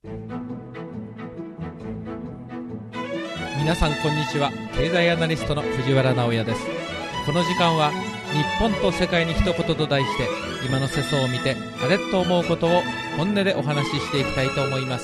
皆さんこんにちは。経済アナリストの藤原直也です。この時間は日本と世界に一言と題して、今の世相を見てあれと思うことを本音でお話ししていきたいと思います。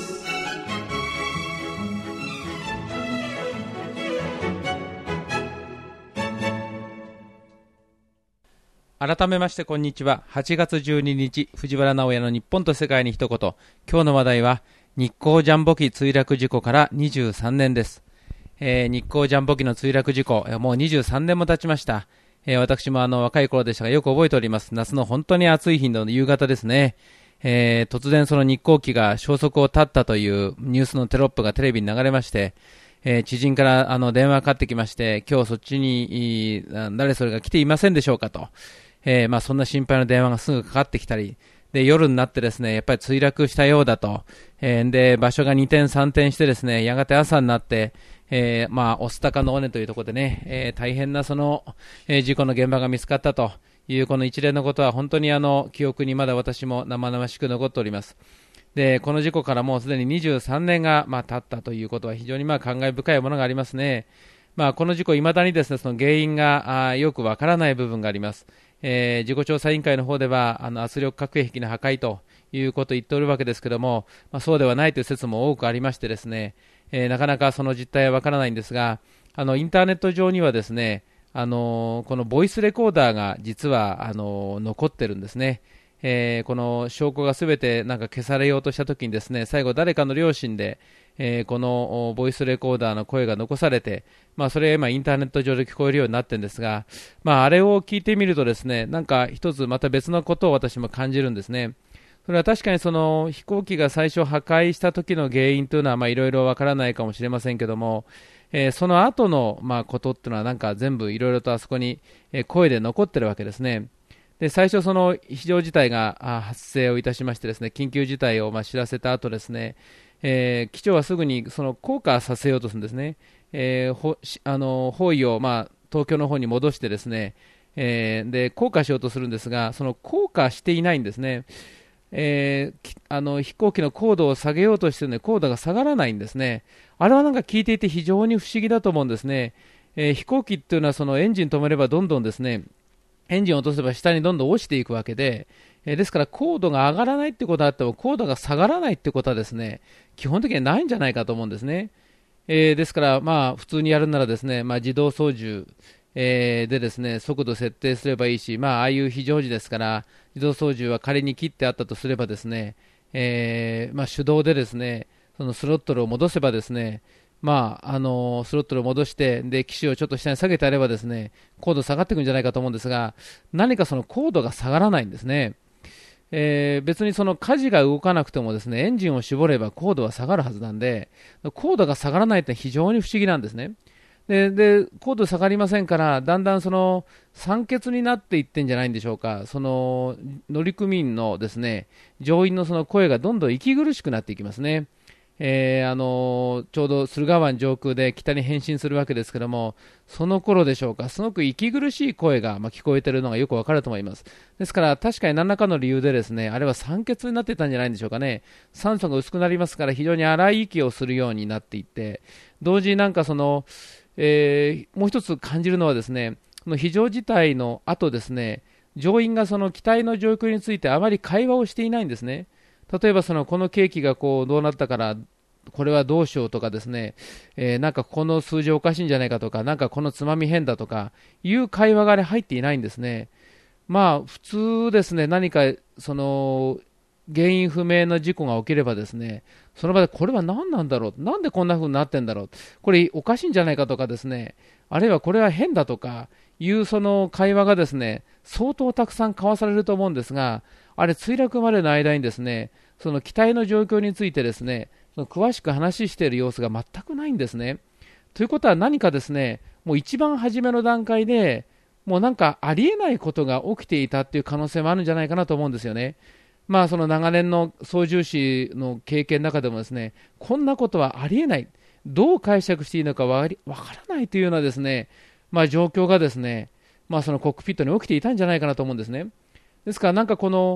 改めましてこんにちは。8月12日藤原直也の日本と世界に一言。今日の話題は日航ジャンボ機墜落事故から23年です。日航ジャンボ機の墜落事故、もう23年も経ちました。私も若い頃でしたがよく覚えております。夏の本当に暑い日の夕方ですね。突然その日航機が消息を絶ったというニュースのテロップがテレビに流れまして、知人から電話がかかってきまして、今日そっちに誰それが来ていませんでしょうかと、そんな心配の電話がすぐかかってきたりで、夜になってですね、やっぱり墜落したようだと、で場所が2転3転してですね、やがて朝になって御巣鷹の尾根というところでね、大変なその、事故の現場が見つかったというこの一連のことは本当に記憶にまだ私も生々しく残っております。でこの事故からもうすでに23年が経ったということは非常に感慨深いものがありますね。この事故いまだにですね、その原因がよくわからない部分があります。事故調査委員会の方では圧力核兵器の破壊ということを言っておるわけですけども、そうではないという説も多くありましてですね、なかなかその実態はわからないんですが、インターネット上にはですね、このボイスレコーダーが実は残ってるんですね。この証拠がすべて消されようとしたときにですね、最後誰かの両親で、このボイスレコーダーの声が残されて、それが今インターネット上で聞こえるようになってるんですが、あれを聞いてみるとですね、一つまた別のことを私も感じるんですね。それは確かにその飛行機が最初破壊した時の原因というのはいろいろわからないかもしれませんけども、その後のことっていうのは全部いろいろとあそこに声で残ってるわけですね。で最初その非常事態が発生をいたしましてですね、緊急事態を知らせた後ですね、機長はすぐにその降下させようとするんですね。方位を東京の方に戻してですね、で降下しようとするんですが、その降下していないんですね。飛行機の高度を下げようとしてるので高度が下がらないんですね。あれは聞いていて非常に不思議だと思うんですね。飛行機っていうのはそのエンジン止めればどんどんですね、エンジンを落とせば下にどんどん落ちていくわけで、ですから高度が上がらないってことはあっても高度が下がらないってことはですね、基本的にはないんじゃないかと思うんですね。ですから普通にやるならですね、自動操縦でですね、速度設定すればいいし、ああいう非常時ですから自動操縦は仮に切ってあったとすればですね、手動でですね、そのスロットルを戻せばですね、スロットルを戻してで機種をちょっと下に下げてあればですね、高度下がっていくんじゃないかと思うんですが、何かその高度が下がらないんですね。別にその舵が動かなくてもですね、エンジンを絞れば高度は下がるはずなんで、高度が下がらないって非常に不思議なんですね。で高度下がりませんから、だんだんその酸欠になっていってんじゃないんでしょうか。その乗組員のですね、乗員のその声がどんどん息苦しくなっていきますね。ちょうど駿河湾上空で北に変身するわけですけども、その頃でしょうか、すごく息苦しい声が聞こえているのがよくわかると思います。ですから確かに何らかの理由でですね、あれは酸欠になっていたんじゃないんでしょうかね。酸素が薄くなりますから非常に荒い息をするようになっていって、同時にそのもう一つ感じるのはですね、この非常事態の後ですね、乗員がその機体の状況についてあまり会話をしていないんですね。例えばこのケーキがどうなったからこれはどうしようとかですね、この数字おかしいんじゃないかとか、このつまみ変だとかいう会話が入っていないんですね。普通ですね、何かその原因不明の事故が起きればですね、その場でこれは何なんだろう、なんでこんな風になってんだろう、これおかしいんじゃないかとかですね、あるいはこれは変だとかいうその会話がですね、相当たくさん交わされると思うんですが、あれ墜落までの間にですね、その機体の状況についてですね、その詳しく話している様子が全くないんですね。ということは何かですね、もう一番初めの段階でもうありえないことが起きていたっていう可能性もあるんじゃないかなと思うんですよね。その長年の操縦士の経験の中でもですね、こんなことはありえない、どう解釈していいのかわからないというようなですね、状況がですね、そのコックピットに起きていたんじゃないかなと思うんですね。ですからこの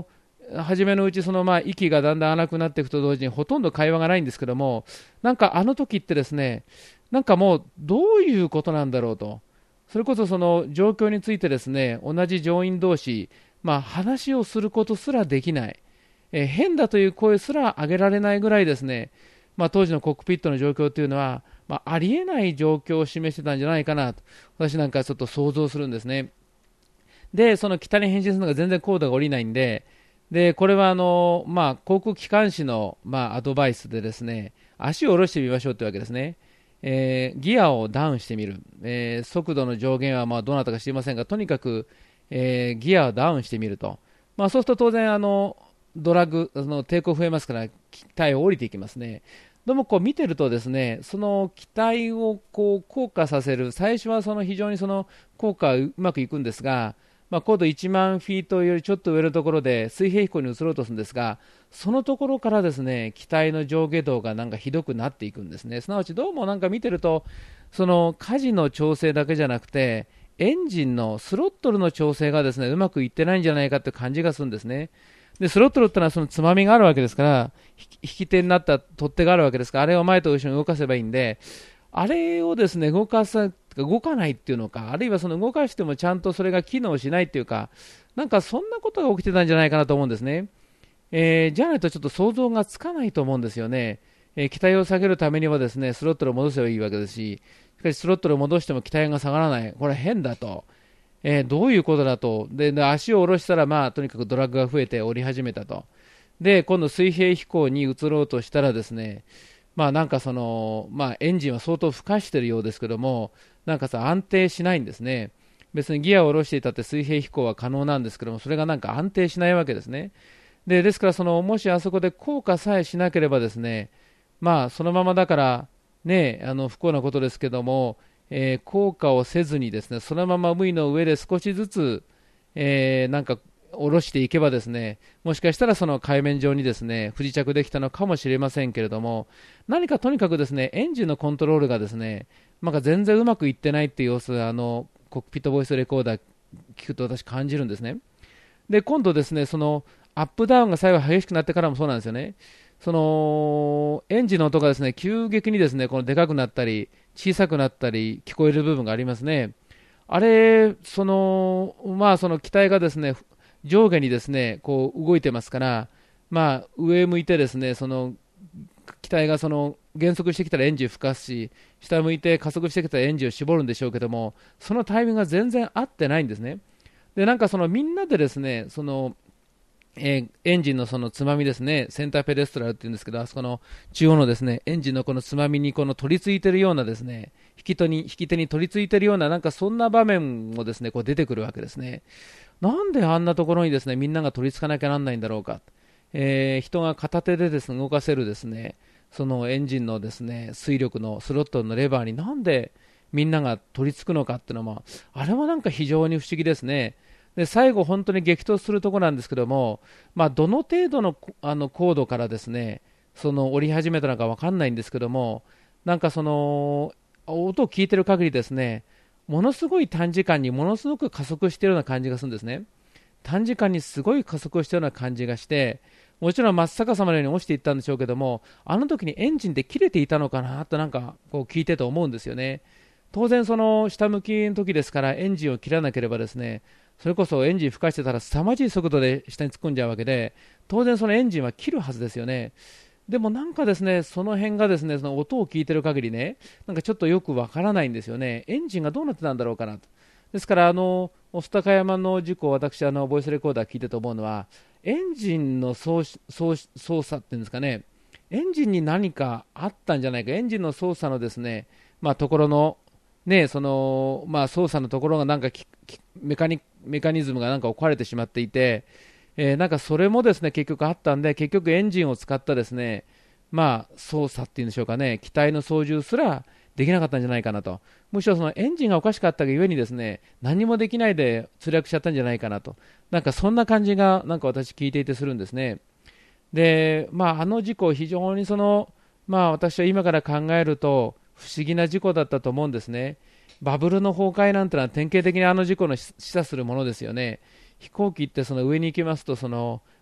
初めのうち息がだんだん荒くなっていくと同時にほとんど会話がないんですけども、なんかあの時ってですね、なんかもうどういうことなんだろうと、それこそその状況についてですね、同じ乗員同士、話をすることすらできない、変だという声すら上げられないぐらいですね、当時のコックピットの状況というのは、ありえない状況を示してたんじゃないかなと、私なんかちょっと想像するんですね。で、その北に変身するのが全然高度が降りないんで、これは航空機関士の、アドバイスでですね、足を下ろしてみましょうというわけですね。ギアをダウンしてみる、速度の上限はどうなったか知りませんが、とにかく、ギアをダウンしてみると、そうすると当然ドラッグ、抵抗増えますから機体を降りていきますね。でもこう見てるとですね、その機体をこう降下させる、最初は非常にその降下がうまくいくんですが、高度1万フィートよりちょっと上のところで水平飛行に移ろうとするんですが、そのところからですね、機体の上下動がなんかひどくなっていくんですね。すなわちどうもなんか見てると、その舵の調整だけじゃなくて、エンジンのスロットルの調整がですね、うまくいってないんじゃないかって感じがするんですね。で、スロットルってのはそのつまみがあるわけですから、引き手になった取っ手があるわけですから、あれを前と後ろに動かせばいいんで、あれをですね、動かないっていうのか、あるいはその動かしてもちゃんとそれが機能しないっていうか、なんかそんなことが起きてたんじゃないかなと思うんですね。じゃないとちょっと想像がつかないと思うんですよね。機体を下げるためにはですね、スロットルを戻せばいいわけですし、しかしスロットルを戻しても機体が下がらない。これ変だと。どういうことだと。で、足を下ろしたら、とにかくドラッグが増えて降り始めたと。で、今度水平飛行に移ろうとしたらですね、なんかエンジンは相当ふかしているようですけども、なんか安定しないんですね。別にギアを下ろしていたって水平飛行は可能なんですけども、それがなんか安定しないわけですね。ですからもしあそこで降下さえしなければですね、そのままだからね、不幸なことですけども、降下をせずにですね、そのまま海の上で少しずつ、なんか下ろしていけばですね、もしかしたらその海面上にですね、不時着できたのかもしれませんけれども、何かとにかくですね、エンジンのコントロールがですね、なんか全然うまくいってないっていう様子、コックピットボイスレコーダー聞くと私感じるんですね。で、今度ですね、そのアップダウンが最後激しくなってからもそうなんですよね。そのエンジンの音がですね、急激にですね、このでかくなったり、小さくなったり、聞こえる部分がありますね。あれ、その機体がですね、上下にですね、こう動いてますから、上向いてですね、その機体が減速してきたらエンジンを吹かすし、下向いて加速してきたらエンジンを絞るんでしょうけども、そのタイミングが全然合ってないんですね。で、なんかみんなでですね、エンジンのそのつまみですね、センターペデストラルっていうんですけど、あそこの中央のですね、エンジンのこのつまみに取り付いてるようなですね、引き手に取り付いてるような、なんかそんな場面もですね、こう出てくるわけですね。なんであんなところにですね、みんなが取り付かなきゃなんないんだろうか。人が片手でですね、動かせるですね、そのエンジンのですね、水力のスロットルのレバーになんでみんなが取り付くのかっていうのは、あれはなんか非常に不思議ですね。で最後、本当に激突するところなんですけども、どの程度の、高度からですね降り始めたのか分かんないんですけども、なんか音を聞いてる限りですね、ものすごい短時間にものすごく加速しているような感じがするんですね。短時間にすごい加速したような感じがして、もちろん真っ逆さまのように落ちていったんでしょうけども、あの時にエンジンで切れていたのかなとなんかこう聞いてて思うんですよね。当然下向きの時ですからエンジンを切らなければですね、それこそエンジン吹かしてたら凄まじい速度で下に突っ込んじゃうわけで、当然そのエンジンは切るはずですよね。でもなんかですね、その辺がですね、その音を聞いてる限りね、なんかちょっとよくわからないんですよね。エンジンがどうなってたんだろうかなと。ですから御巣鷹山の事故を私ボイスレコーダー聞いてて思うのは、エンジンの操作っていうんですかね、エンジンに何かあったんじゃないか、エンジンの操作のですね、ところのね、操作のところがなんかメカニズムがなんか壊れてしまっていて、なんかそれもですね結局あったんで、結局エンジンを使ったですね、操作っていうんでしょうかね、機体の操縦すらできなかったんじゃないかなと。むしろそのエンジンがおかしかったがゆえにですね、何もできないで墜落しちゃったんじゃないかなと、なんかそんな感じがなんか私聞いていてするんですね。で、あの事故非常に私は今から考えると不思議な事故だったと思うんですね。バブルの崩壊なんてのは典型的にあの事故の示唆するものですよね。飛行機って上に行きますと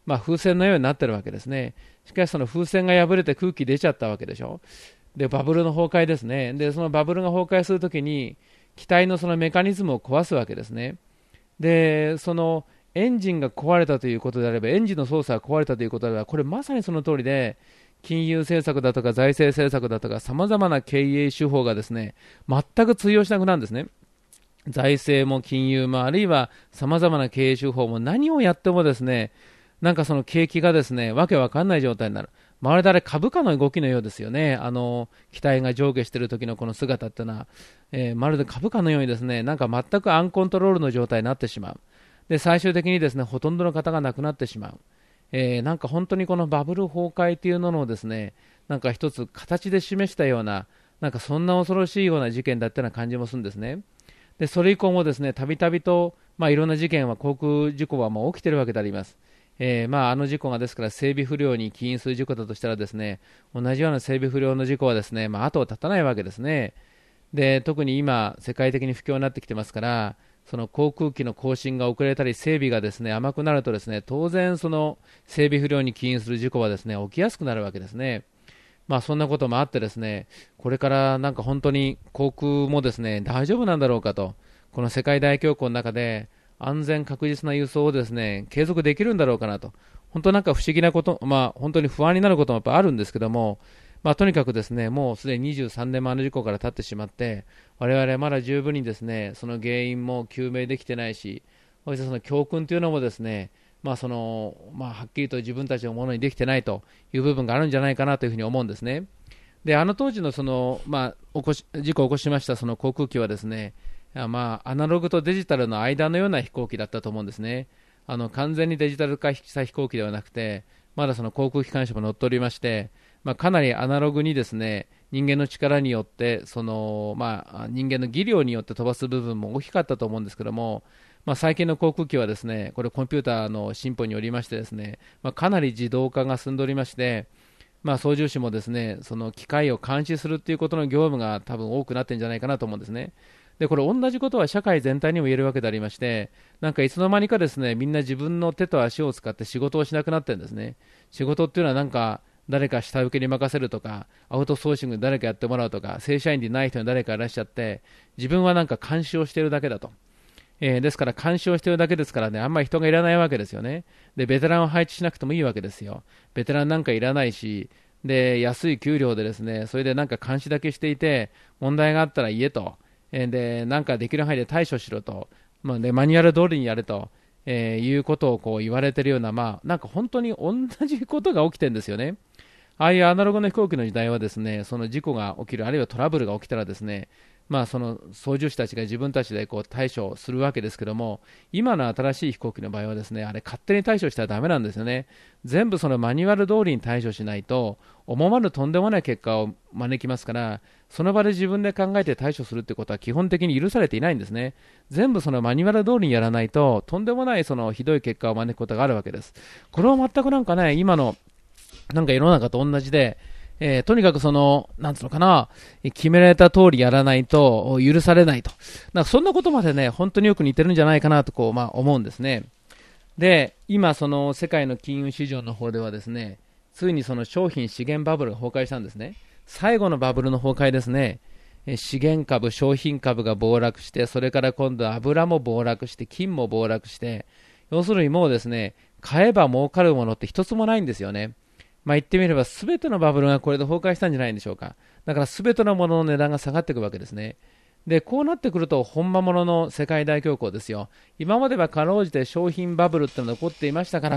風船のようになってるわけですね。しかしその風船が破れて空気出ちゃったわけでしょ。でバブルの崩壊ですね。でそのバブルが崩壊するときに機体のそのメカニズムを壊すわけですね。でそのエンジンが壊れたということであれば、エンジンの操作が壊れたということであれば、これまさにその通りで、金融政策だとか財政政策だとかさまざまな経営手法がですね全く通用しなくなるんですね。財政も金融もあるいはさまざまな経営手法も何をやってもですね、なんかその景気がですねわけわかんない状態になる。まるであれ株価の動きのようですよね。期待が上下している時のこの姿っていうのは、まるで株価のようにですね、なんか全くアンコントロールの状態になってしまう。で最終的にですねほとんどの方が亡くなってしまう。なんか本当にこのバブル崩壊というののですね、なんか一つ形で示したような、なんかそんな恐ろしいような事件だったような感じもするんですね。でそれ以降もですねたびたびと、いろんな事件は航空事故はもう起きているわけであります。あの事故がですから整備不良に起因する事故だとしたらですね、同じような整備不良の事故はですね、後を絶たないわけですね。で特に今世界的に不況になってきてますから、その航空機の更新が遅れたり整備がですね甘くなるとですね、当然その整備不良に起因する事故はですね起きやすくなるわけですね。そんなこともあってですね、これからなんか本当に航空もですね大丈夫なんだろうかと、この世界大恐慌の中で安全確実な輸送をですね継続できるんだろうかなと、本当なんか不思議なこと、本当に不安になることもやっぱあるんですけども、とにかくですねもうすでに23年もあの事故から経ってしまって、我々はまだ十分にですねその原因も究明できてないし、そしてその教訓というのもですね、はっきりと自分たちのものにできてないという部分があるんじゃないかなというふうに思うんですね。であの当時のその、事故を起こしましたその航空機はですね、アナログとデジタルの間のような飛行機だったと思うんですね。完全にデジタル化した飛行機ではなくて、まだその航空機関車も乗っておりまして、かなりアナログにですね人間の力によって人間の技量によって飛ばす部分も大きかったと思うんですけども、最近の航空機はですねこれコンピューターの進歩によりましてですね、かなり自動化が進んでおりまして、操縦士もですねその機械を監視するということの業務が多分多くなってるんじゃないかなと思うんですね。でこれ同じことは社会全体にも言えるわけでありまして、なんかいつの間にかですねみんな自分の手と足を使って仕事をしなくなってるんですね。仕事っていうのはなんか誰か下請けに任せるとか、アウトソーシングで誰かやってもらうとか、正社員でない人に誰かいらっしゃって、自分はなんか監視をしているだけだと。ですから監視をしているだけですからね、あんまり人がいらないわけですよね。で、ベテランを配置しなくてもいいわけですよ。ベテランなんかいらないし、で、安い給料でですね、それでなんか監視だけしていて、問題があったら言えと。で、なんかできる範囲で対処しろと。で、マニュアル通りにやれと。いうことをこう言われているような、なんか本当に同じことが起きてるんですよね。ああいうアナログの飛行機の時代はですね、その事故が起きる、あるいはトラブルが起きたらですね、その操縦士たちが自分たちでこう対処するわけですけども、今の新しい飛行機の場合はですね、あれ勝手に対処したらダメなんですよね。全部そのマニュアル通りに対処しないと、思わぬとんでもない結果を招きますから、その場で自分で考えて対処するってことは基本的に許されていないんですね。全部そのマニュアル通りにやらないと、とんでもないそのひどい結果を招くことがあるわけです。これは全くなんかね、今のなんか世の中と同じで、とにかくその、なんつうのかな、決められた通りやらないと許されないと。なんかそんなことまでね、本当によく似てるんじゃないかなとこう、思うんですね。で、今その世界の金融市場の方ではですね、ついにその商品資源バブルが崩壊したんですね。最後のバブルの崩壊ですね。資源株、商品株が暴落して、それから今度は油も暴落して、金も暴落して、要するにもうですね、買えば儲かるものって一つもないんですよね。言ってみれば全てのバブルがこれで崩壊したんじゃないんでしょうか。だから全てのものの値段が下がっていくわけですね。でこうなってくると本間ものの世界大恐慌ですよ。今まではかろうじて商品バブルってのが起こっていましたから、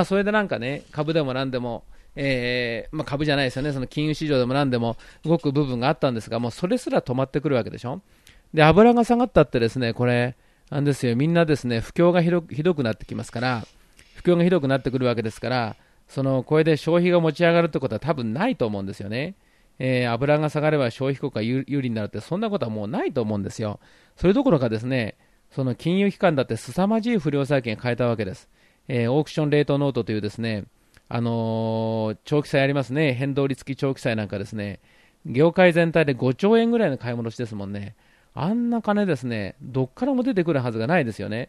それでなんかね株でも何でも、株じゃないですよね、その金融市場でも何でも動く部分があったんですが、もうそれすら止まってくるわけでしょ。で油が下がったってですね、これなんですよ、みんなですね不況がひどくなってきますから、不況がひどくなってくるわけですから、これで消費が持ち上がるってことは多分ないと思うんですよね。油が下がれば消費国が有利になるって、そんなことはもうないと思うんですよ。それどころかですね、その金融機関だって凄まじい不良債権を変えたわけです。オークションレートノートというですね、長期債ありますね、変動利付き長期債なんかですね、業界全体で5兆円ぐらいの買い戻しですもんね。あんな金ですね、どっからも出てくるはずがないですよね。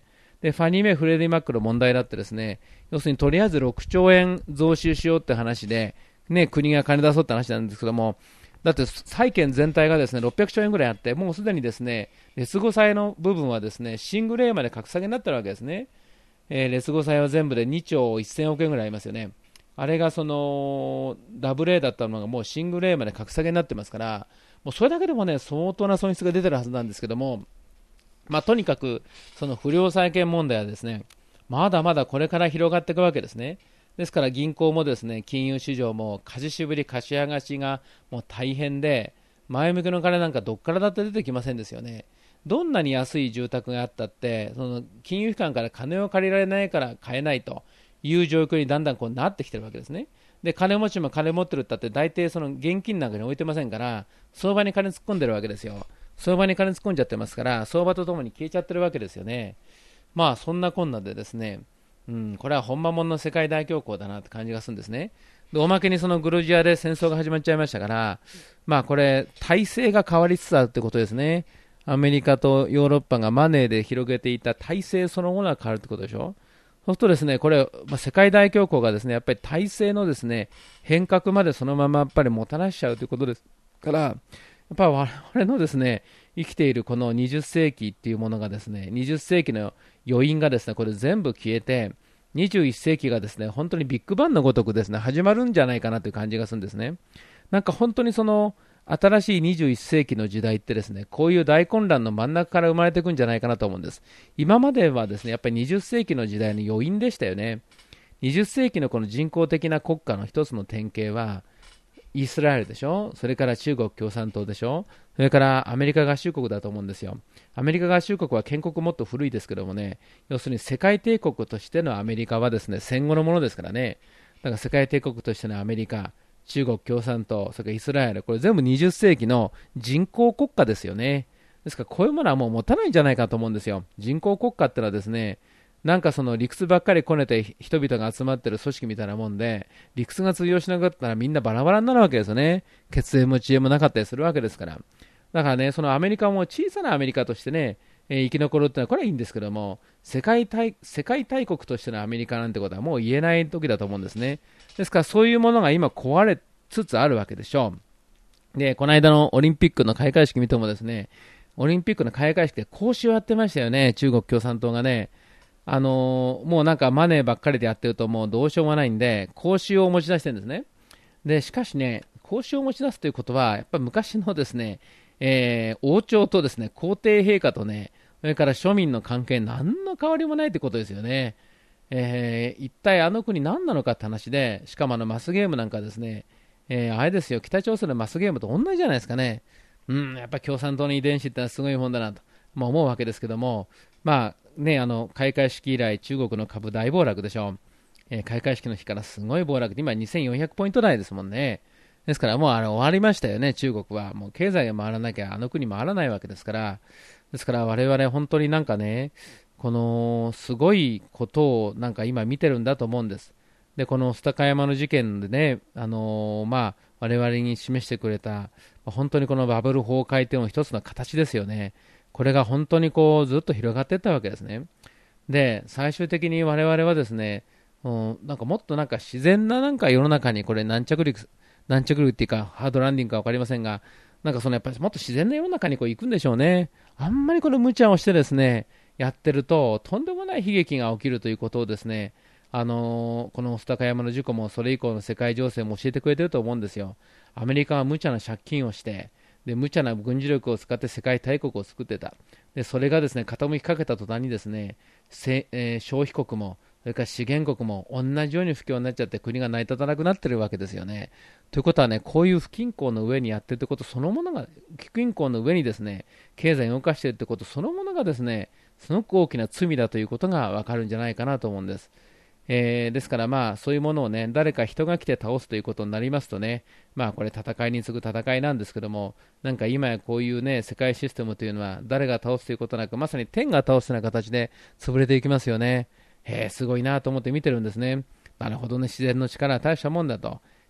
でファニー・メイ、フレディ・マックの問題だってですね、要するにとりあえず6兆円増収しようって話で、ね、国が金出そうって話なんですけども、だって債券全体がですね600兆円ぐらいあって、もうすでにですね劣後債の部分はですねシングル A まで格下げになってるわけですね。劣後債は全部で2兆1000億円ぐらいありますよね。あれがそのダブル A だったのがもうシングル A まで格下げになってますから、もうそれだけでもね相当な損失が出てるはずなんですけども、とにかくその不良債権問題はですねまだまだこれから広がっていくわけですね。ですから銀行もですね金融市場も貸し渋り貸し上がしがもう大変で、前向きの金なんかどっからだって出てきませんですよね。どんなに安い住宅があったってその金融機関から金を借りられないから買えないという状況にだんだんこうなってきてるわけですね。で金持ちも金持ってるったって大体その現金なんかに置いてませんから、相場に金突っ込んでるわけですよ。相場に金突っ込んじゃってますから、相場とともに消えちゃってるわけですよね。そんなこんなでですね、これはほんまもんの世界大恐慌だなって感じがするんですね。でおまけにそのグルジアで戦争が始まっちゃいましたから、これ体制が変わりつつあるってことですね。アメリカとヨーロッパがマネーで広げていた体制そのものが変わるってことでしょ。そうするとですね、これ、世界大恐慌がですね、やっぱり体制のですね、変革までそのままやっぱりもたらしちゃうということですから、やっぱり我々のですね、生きているこの20世紀っていうものがですね、20世紀の余韻がですね、これ全部消えて、21世紀がですね、本当にビッグバンのごとくですね、始まるんじゃないかなという感じがするんですね。なんか本当にその、新しい21世紀の時代ってですね、こういう大混乱の真ん中から生まれていくんじゃないかなと思うんです。今まではですね、やっぱり20世紀の時代の余韻でしたよね。20世紀のこの人工的な国家の一つの典型は、イスラエルでしょ、それから中国共産党でしょ、それからアメリカ合衆国だと思うんですよ。アメリカ合衆国は建国もっと古いですけどもね、要するに世界帝国としてのアメリカはですね、戦後のものですからね。だから世界帝国としてのアメリカ、中国共産党、それからイスラエル、これ全部20世紀の人工国家ですよね。ですからこういうものはもう持たないんじゃないかと思うんですよ。人工国家ってのはですね、なんかその理屈ばっかりこねて人々が集まってる組織みたいなもんで、理屈が通用しなかったらみんなバラバラになるわけですよね。血縁も知恵もなかったりするわけですから。だからね、そのアメリカも小さなアメリカとしてね、生き残るってのはこれはいいんですけども、世界大国としてのアメリカなんてことはもう言えない時だと思うんですね。ですからそういうものが今壊れつつあるわけでしょう。で、この間のオリンピックの開会式見てもですね、オリンピックの開会式で講習をやってましたよね、中国共産党がね。もうなんかマネーばっかりでやってるともうどうしようもないんで、講習を持ち出してるんですね。で、しかしね、講習を持ち出すということは、やっぱり昔のですね、王朝とですね、皇帝陛下とね、それから庶民の関係、何の変わりもないということですよね。一体あの国何なのかって話で、しかもマスゲームなんかですね、あれですよ、北朝鮮のマスゲームと同じじゃないですかね。やっぱり共産党の遺伝子ってのはすごいもんだなと、思うわけですけども、開会式以来、中国の株大暴落でしょう。開会式の日からすごい暴落で、今2400ポイント台ですもんね。ですからもう終わりましたよね、中国は。もう経済が回らなきゃあの国回らないわけですから。ですから我々本当になんかね、このすごいことをなんか今見てるんだと思うんです。で、この須高山の事件でね、我々に示してくれた、本当にこのバブル崩壊というのも一つの形ですよね。これが本当にこうずっと広がっていったわけですね。で、最終的に我々はですね、なんかもっとなんか自然ななんか世の中にこれ軟着陸っていうかハードランディングか分かりませんが、なんかそのやっぱりもっと自然な世の中にこう行くんでしょうね。あんまりこの無茶をしてですね、やってるととんでもない悲劇が起きるということをですね、この須高山の事故もそれ以降の世界情勢も教えてくれてると思うんですよ。アメリカは無茶な借金をして、で無茶な軍事力を使って世界大国を作ってた。でそれがですね傾きかけた途端にですね、消費国もそれから資源国も同じように不況になっちゃって国が成り立たなくなってるわけですよね。ということはね、こういう不均衡の上にやってるということそのものが、不均衡の上にですね経済を動かしているということそのものがですねすごく大きな罪だということがわかるんじゃないかなと思うんです。ですからそういうものをね誰か人が来て倒すということになりますとね、これ戦いに次ぐ戦いなんですけども、なんか今やこういうね世界システムというのは誰が倒すということなくまさに天が倒すような形で潰れていきますよね。すごいなと思って見てるんですね。なるほどね、自然の力は大したもんだと。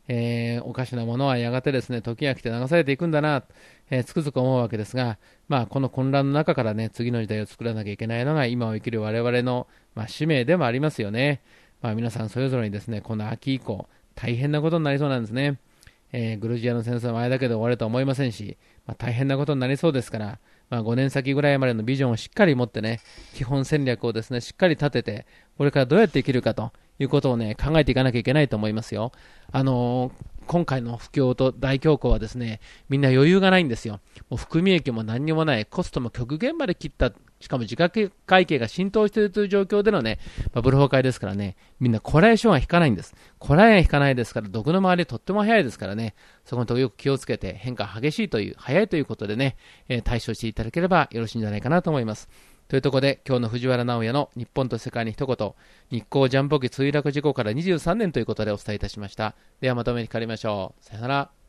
おかしなものはやがてですね、時が来て流されていくんだな、つくづく思うわけですが、この混乱の中からね、次の時代を作らなきゃいけないのが今を生きる我々の、使命でもありますよね。皆さんそれぞれにですね、この秋以降、大変なことになりそうなんですね。グルジアの戦争は前だけで終わるとは思いませんし、大変なことになりそうですから、5年先ぐらいまでのビジョンをしっかり持ってね、基本戦略をですね、しっかり立てて、これからどうやって生きるかということをね、考えていかなきゃいけないと思いますよ。今回の不況と大恐慌はですね、みんな余裕がないんですよ。もう含み益も何にもない、コストも極限まで切った、しかも自家会計が浸透しているという状況でのね、バブル崩壊ですからね、みんなこらえ性が引かないんです。こらえが引かないですから、毒の回りとっても早いですからね、そこのところよく気をつけて、変化激しいという、早いということでね、対処していただければよろしいんじゃないかなと思います。というところで、今日の藤原直也の日本と世界に一言、日航ジャンボ機墜落事故から23年ということでお伝えいたしました。ではまとめにかかりましょう。さよなら。